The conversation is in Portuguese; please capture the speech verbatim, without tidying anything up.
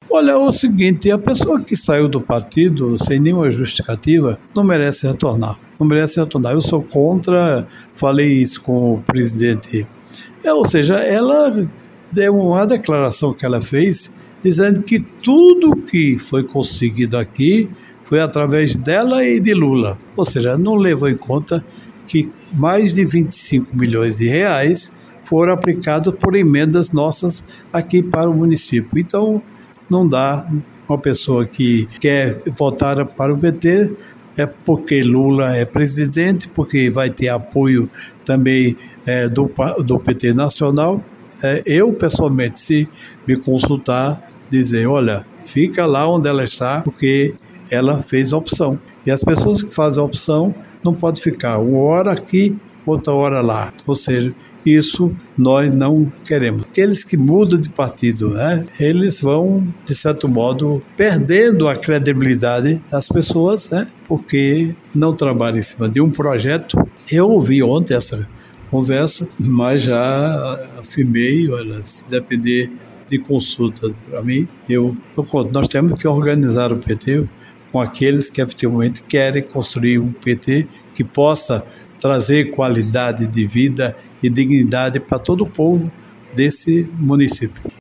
Olha, é o seguinte, a pessoa que saiu do partido sem nenhuma justificativa não merece retornar, não merece retornar. Eu sou contra, falei isso com o presidente. É, ou seja, ela é uma declaração que ela fez dizendo que tudo que foi conseguido aqui foi através dela e de Lula. Ou seja, não levou em conta que mais de vinte e cinco milhões de reais foram aplicados por emendas nossas aqui para o município. Então, não dá uma pessoa que quer votar para o P T, é porque Lula é presidente, porque vai ter apoio também é, do, do P T nacional. É, eu, pessoalmente, se me consultar, dizer, olha, fica lá onde ela está, porque ela fez a opção. E as pessoas que fazem a opção não podem ficar uma hora aqui, outra hora lá. Ou seja, isso nós não queremos. Aqueles que mudam de partido, né, eles vão, de certo modo, perdendo a credibilidade das pessoas, né, porque não trabalham em cima de um projeto. Eu ouvi ontem essa conversa, mas já afirmei, olha, se depender de consulta para mim, eu, eu conto. Nós temos que organizar o P T com aqueles que efetivamente querem construir um P T que possa trazer qualidade de vida e dignidade para todo o povo desse município.